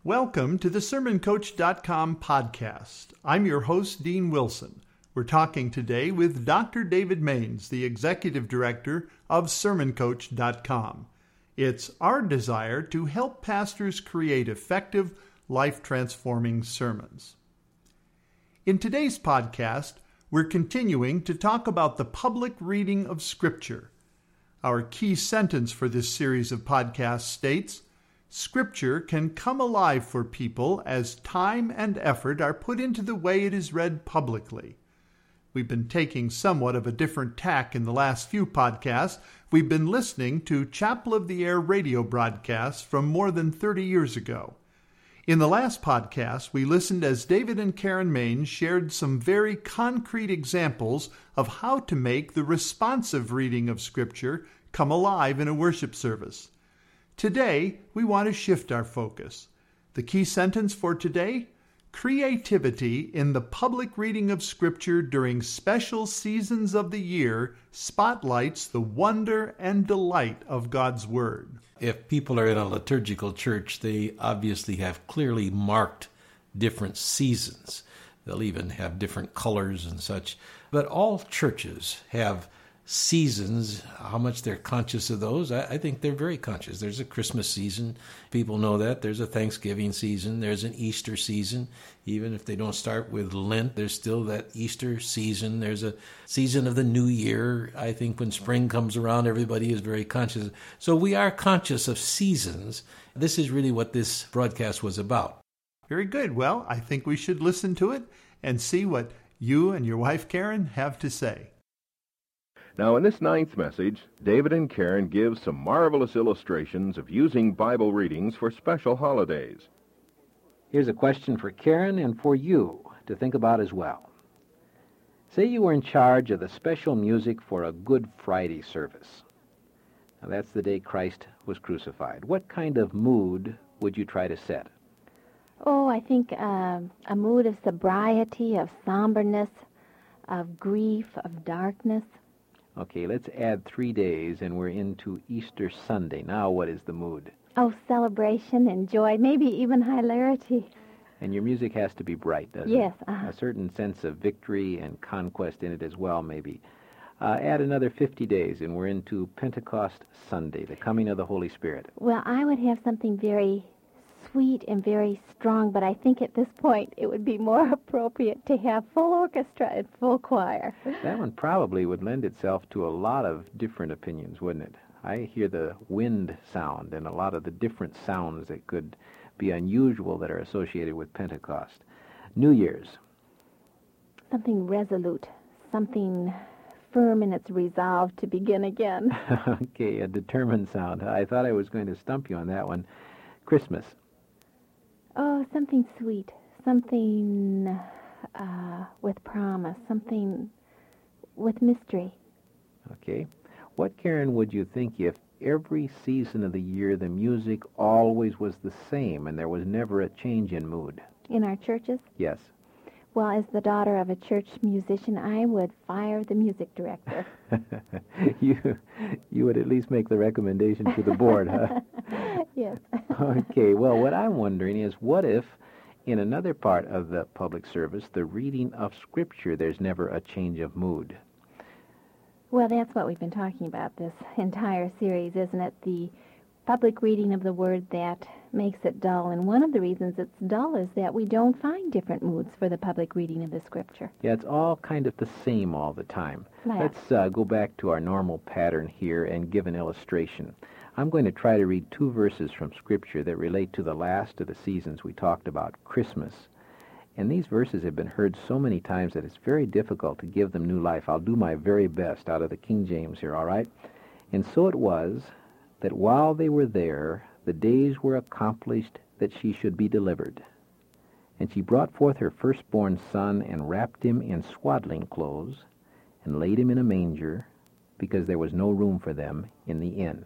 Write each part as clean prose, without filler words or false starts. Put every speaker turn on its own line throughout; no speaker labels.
Welcome to the SermonCoach.com podcast. I'm your host, Dean Wilson. We're talking today with Dr. David Maines, the Executive Director of SermonCoach.com. It's our desire to help pastors create effective, life-transforming sermons. In today's podcast, we're continuing to talk about the public reading of Scripture. Our key sentence for this series of podcasts states, Scripture can come alive for people as time and effort are put into the way it is read publicly. We've been taking somewhat of a different tack in the last few podcasts. We've been listening to Chapel of the Air radio broadcasts from more than 30 years ago. In the last podcast, we listened as David and Karen Maines shared some very concrete examples of how to make the responsive reading of Scripture come alive in a worship service. Today, we want to shift our focus. The key sentence for today, creativity in the public reading of Scripture during special seasons of the year spotlights the wonder and delight of God's Word.
If people are in a liturgical church, they obviously have clearly marked different seasons. They'll even have different colors and such. But all churches have seasons. How much they're conscious of those, I think they're very conscious. There's a Christmas season. People know that. There's a Thanksgiving season. There's an Easter season. Even if they don't start with Lent, there's still that Easter season. There's a season of the New Year. I think when spring comes around, everybody is very conscious. So we are conscious of seasons. This is really what this broadcast was about.
Very good. Well, I think we should listen to it and see what you and your wife Karen have to say.
Now, in this ninth message, David and Karen give some marvelous illustrations of using Bible readings for special holidays.
Here's a question for Karen and for you to think about as well. Say you were in charge of the special music for a Good Friday service. Now, that's the day Christ was crucified. What kind of mood would you try to set?
Oh, I think a mood of sobriety, of somberness, of grief, of darkness.
Okay, let's add 3 days, and we're into Easter Sunday. Now what is the mood?
Oh, celebration and joy, maybe even hilarity.
And your music has to be bright, doesn't it?
Yes.
A certain sense of victory and conquest in it as well, maybe. Add another 50 days, and we're into Pentecost Sunday, the coming of the Holy Spirit.
Well, I would have something very sweet and very strong, but I think at this point it would be more appropriate to have full orchestra and full choir.
That one probably would lend itself to a lot of different opinions, wouldn't it? I hear the wind sound and a lot of the different sounds that could be unusual that are associated with Pentecost. New Year's.
Something resolute, something firm in its resolve to begin again.
Okay, a determined sound. I thought I was going to stump you on that one. Christmas.
Oh, something sweet, something with promise, something with mystery.
Okay. What, Karen, would you think if every season of the year the music always was the same and there was never a change in mood?
In our churches?
Yes.
Well, as the daughter of a church musician, I would fire the music director.
You would at least make the recommendation to the board, huh?
Yes.
Okay, well, what I'm wondering is, what if in another part of the public service, the reading of Scripture, there's never a change of mood?
Well, that's what we've been talking about this entire series, isn't it? The public reading of the Word that makes it dull. And one of the reasons it's dull is that we don't find different moods for the public reading of the Scripture.
Yeah, it's all kind of the same all the time.
Yeah.
Let's go back to our normal pattern here and give an illustration. I'm going to try to read 2 verses from Scripture that relate to the last of the seasons we talked about, Christmas. And these verses have been heard so many times that it's very difficult to give them new life. I'll do my very best out of the King James here, all right? And so it was that while they were there, the days were accomplished that she should be delivered. And she brought forth her firstborn son and wrapped him in swaddling clothes and laid him in a manger, because there was no room for them in the inn.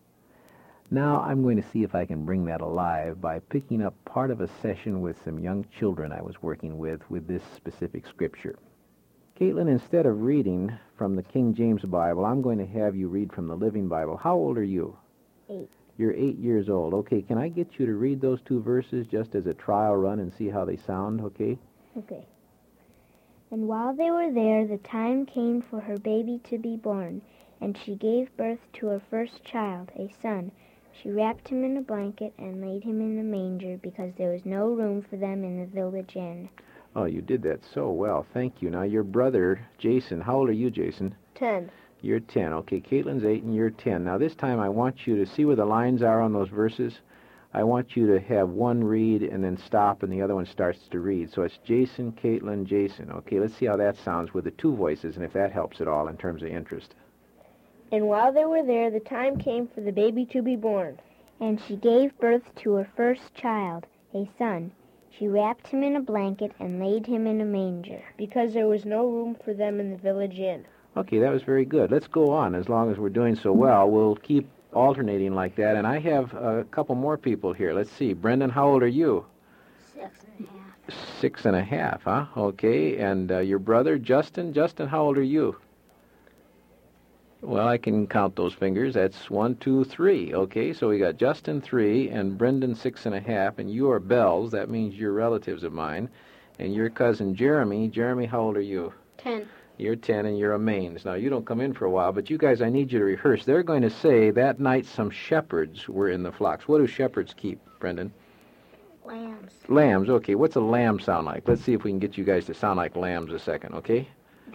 Now I'm going to see if I can bring that alive by picking up part of a session with some young children I was working with this specific scripture. Caitlin, instead of reading from the King James Bible, I'm going to have you read from the Living Bible. How old are you?
8.
You're 8 years old. Okay, can I get you to read those 2 verses just as a trial run and see how they sound, okay?
Okay. And while they were there, the time came for her baby to be born, and she gave birth to her first child, a son. She wrapped him in a blanket and laid him in a manger because there was no room for them in the village inn.
Oh, you did that so well. Thank you. Now, your brother, Jason, how old are you, Jason?
10.
You're 10. Okay, Caitlin's 8 and you're 10. Now, this time I want you to see where the lines are on those verses. I want you to have one read and then stop and the other one starts to read. So it's Jason, Caitlin, Jason. Okay, let's see how that sounds with the 2 voices and if that helps at all in terms of interest.
And while they were there, the time came for the baby to be born. And she gave birth to her first child, a son. She wrapped him in a blanket and laid him in a manger, because there was no room for them in the village inn.
Okay, that was very good. Let's go on. As long as we're doing so well, we'll keep alternating like that. And I have a couple more people here. Let's see. Brendan, how old are you?
6.5.
6.5, huh? Okay. And your brother, Justin? Justin, how old are you? Well, I can count those fingers. That's 1, 2, 3. Okay, so we got Justin 3 and Brendan 6.5, and you are Bells. That means you're relatives of mine. And your cousin Jeremy. Jeremy, how old are you?
10.
You're 10 and you're a Mains. Now, you don't come in for a while, but you guys, I need you to rehearse. They're going to say that night some shepherds were in the flocks. What do shepherds keep, Brendan?
Lambs.
Lambs. Okay, what's a lamb sound like? Let's see if we can get you guys to sound like lambs a second, okay?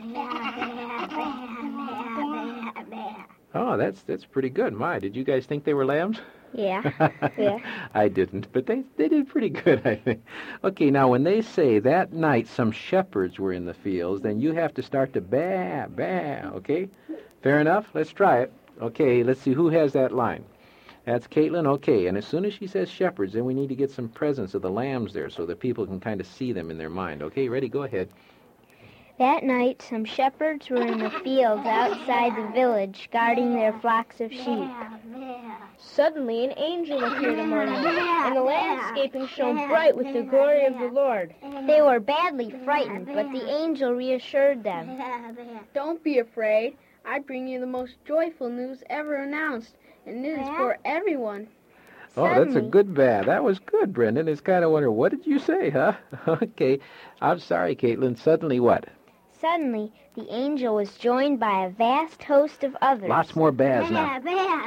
Oh, that's pretty good. My, did you guys think they were lambs?
Yeah. Yeah.
I didn't, but they did pretty good, I think. Okay, now when they say that night some shepherds were in the fields, then you have to start to baa, baa, okay? Fair enough? Let's try it. Okay, let's see who has that line. That's Caitlin, okay. And as soon as she says shepherds, then we need to get some presence of the lambs there so that people can kind of see them in their mind. Okay, ready? Go ahead.
That night, some shepherds were in the fields outside the village, guarding their flocks of sheep. Suddenly, an angel appeared among them, and the landscaping shone bright with the glory of the Lord. They were badly frightened, but the angel reassured them.
Don't be afraid. I bring you the most joyful news ever announced, and it is for everyone.
Oh, that's a good bad. That was good, Brendan. It's kind of wonder, what did you say, huh? Okay. I'm sorry, Caitlin. Suddenly what?
Suddenly, the angel was joined by a vast host of others.
Lots more bads now.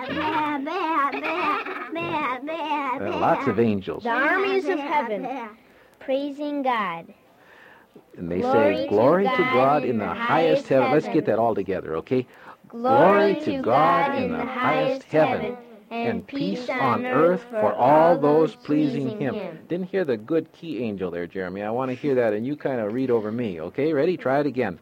Lots of angels.
The armies of heaven, praising God.
And they say, glory to God in the highest heaven. Let's get that all together, okay?
Glory to God in the highest heaven, and peace on earth for all those pleasing him.
Didn't hear the good key angel there, Jeremy. I want to hear that, and you kind of read over me, okay? Ready? Try it again.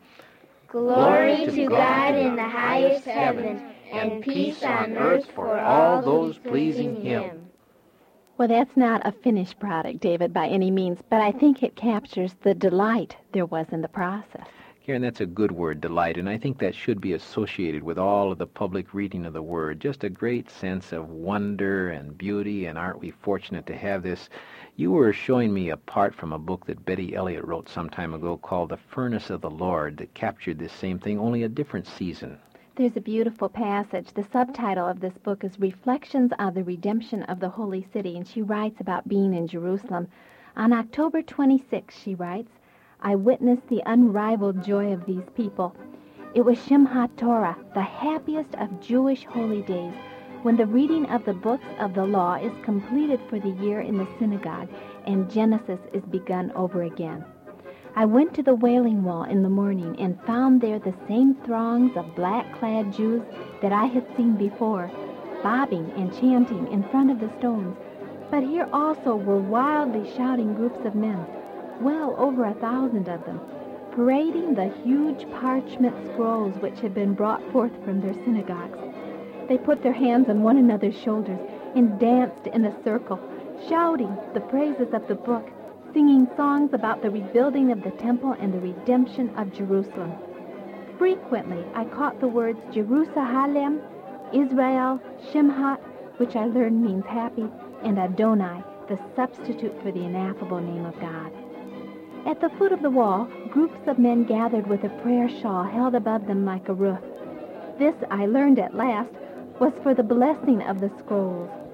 Glory to God in the highest heaven, and peace on earth for all those pleasing him.
Well, that's not a finished product, David, by any means, but I think it captures the delight there was in the process.
Karen, that's a good word, delight, and I think that should be associated with all of the public reading of the Word. Just a great sense of wonder and beauty, and aren't we fortunate to have this? You were showing me a part from a book that Betty Elliott wrote some time ago called The Furnace of the Lord that captured this same thing, only a different season.
There's a beautiful passage. The subtitle of this book is Reflections on the Redemption of the Holy City, and she writes about being in Jerusalem. On October 26, she writes, I witnessed the unrivaled joy of these people. It was Shimhat Torah, the happiest of Jewish holy days, when the reading of the books of the law is completed for the year in the synagogue, and Genesis is begun over again. I went to the Wailing Wall in the morning and found there the same throngs of black-clad Jews that I had seen before, bobbing and chanting in front of the stones. But here also were wildly shouting groups of men, well over 1,000 of them, parading the huge parchment scrolls which had been brought forth from their synagogues. They put their hands on one another's shoulders and danced in a circle, shouting the praises of the book, singing songs about the rebuilding of the temple and the redemption of Jerusalem. Frequently, I caught the words Jerusalem, Israel, Shimhat, which I learned means happy, and Adonai, the substitute for the ineffable name of God. At the foot of the wall, groups of men gathered with a prayer shawl held above them like a roof. This, I learned at last, was for the blessing of the scrolls.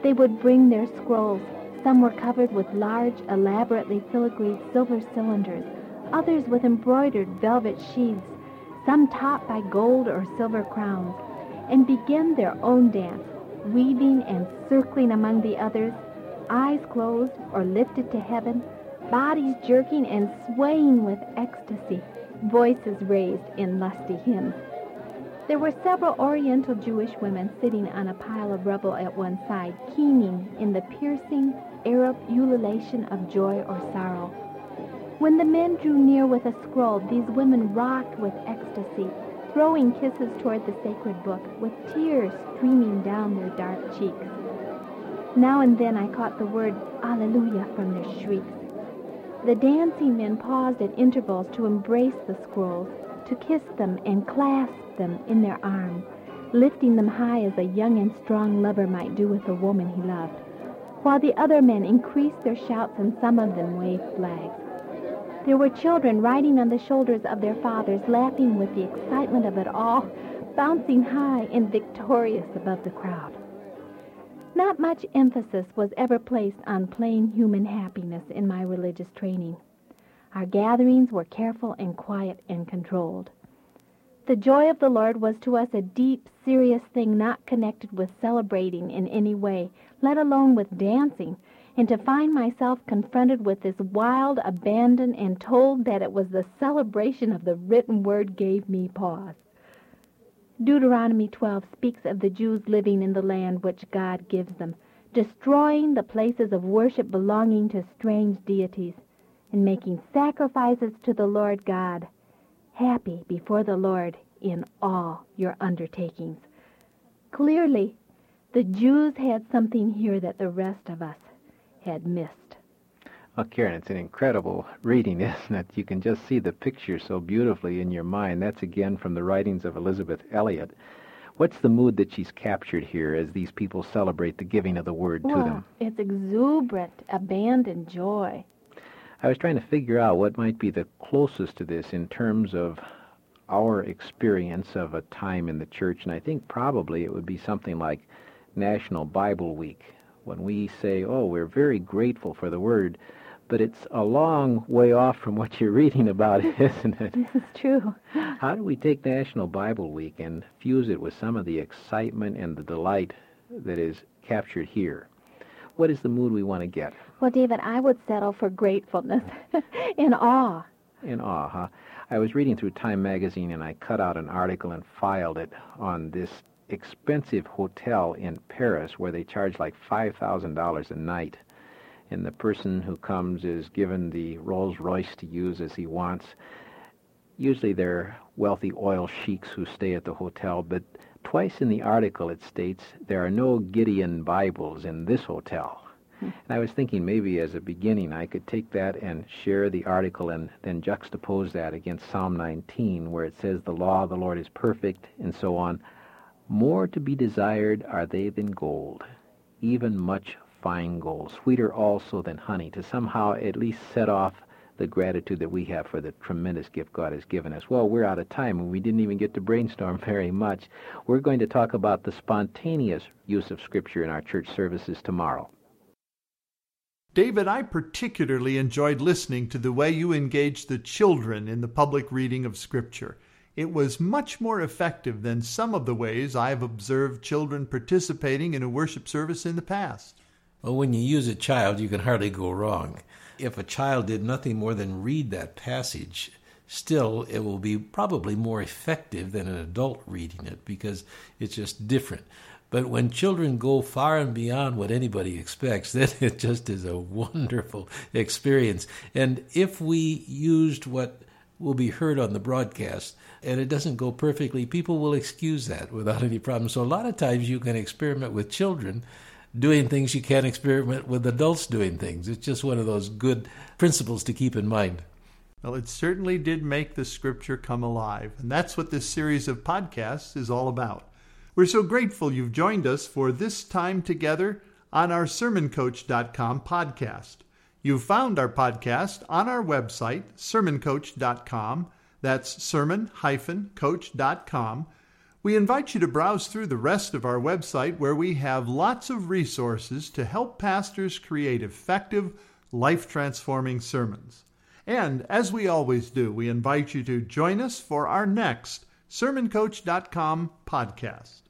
They would bring their scrolls. Some were covered with large, elaborately filigreed silver cylinders, others with embroidered velvet sheaths, some topped by gold or silver crowns, and begin their own dance, weaving and circling among the others, eyes closed or lifted to heaven, bodies jerking and swaying with ecstasy, voices raised in lusty hymns. There were several Oriental Jewish women sitting on a pile of rubble at one side, keening in the piercing Arab ululation of joy or sorrow. When the men drew near with a scroll, these women rocked with ecstasy, throwing kisses toward the sacred book, with tears streaming down their dark cheeks. Now and then I caught the word Alleluia from their shrieks. The dancing men paused at intervals to embrace the scrolls, to kiss them and clasp them in their arms, lifting them high as a young and strong lover might do with a woman he loved, while the other men increased their shouts and some of them waved flags. There were children riding on the shoulders of their fathers, laughing with the excitement of it all, bouncing high and victorious above the crowd. Not much emphasis was ever placed on plain human happiness in my religious training. Our gatherings were careful and quiet and controlled. The joy of the Lord was to us a deep, serious thing not connected with celebrating in any way, let alone with dancing, and to find myself confronted with this wild abandon and told that it was the celebration of the written word gave me pause. Deuteronomy 12 speaks of the Jews living in the land which God gives them, destroying the places of worship belonging to strange deities, and making sacrifices to the Lord God, happy before the Lord in all your undertakings. Clearly, the Jews had something here that the rest of us had missed.
Well, Karen, it's an incredible reading, isn't it? You can just see the picture so beautifully in your mind. That's again from the writings of Elizabeth Elliot. What's the mood that she's captured here as these people celebrate the giving of the word to them?
It's exuberant, abandoned joy.
I was trying to figure out what might be the closest to this in terms of our experience of a time in the church, and I think probably it would be something like National Bible Week, when we say, oh, we're very grateful for the Word, but it's a long way off from what you're reading about, isn't it?
This is true.
How do we take National Bible Week and fuse it with some of the excitement and the delight that is captured here? What is the mood we want to get?
Well, David, I would settle for gratefulness in awe.
In awe, huh? I was reading through Time magazine, and I cut out an article and filed it on this expensive hotel in Paris where they charge like $5,000 a night. And the person who comes is given the Rolls Royce to use as he wants. Usually they're wealthy oil sheiks who stay at the hotel, but twice in the article it states there are no Gideon Bibles in this hotel. And I was thinking maybe as a beginning I could take that and share the article and then juxtapose that against Psalm 19 where it says the law of the Lord is perfect and so on. More to be desired are they than gold, even much fine gold, sweeter also than honey, to somehow at least set off the gratitude that we have for the tremendous gift God has given us. Well, we're out of time, and we didn't even get to brainstorm very much. We're going to talk about the spontaneous use of Scripture in our church services tomorrow.
David, I particularly enjoyed listening to the way you engaged the children in the public reading of Scripture. It was much more effective than some of the ways I have observed children participating in a worship service in the past.
Well, when you use a child, you can hardly go wrong. If a child did nothing more than read that passage, still it will be probably more effective than an adult reading it because it's just different. But when children go far and beyond what anybody expects, then it just is a wonderful experience. And if we used what will be heard on the broadcast and it doesn't go perfectly, people will excuse that without any problem. So a lot of times you can experiment with children doing things you can't experiment with adults doing things. It's just one of those good principles to keep in mind.
Well, it certainly did make the Scripture come alive, and that's what this series of podcasts is all about. We're so grateful you've joined us for this time together on our SermonCoach.com podcast. You've found our podcast on our website, SermonCoach.com. That's sermon-coach.com. We invite you to browse through the rest of our website where we have lots of resources to help pastors create effective, life-transforming sermons. And as we always do, we invite you to join us for our next SermonCoach.com podcast.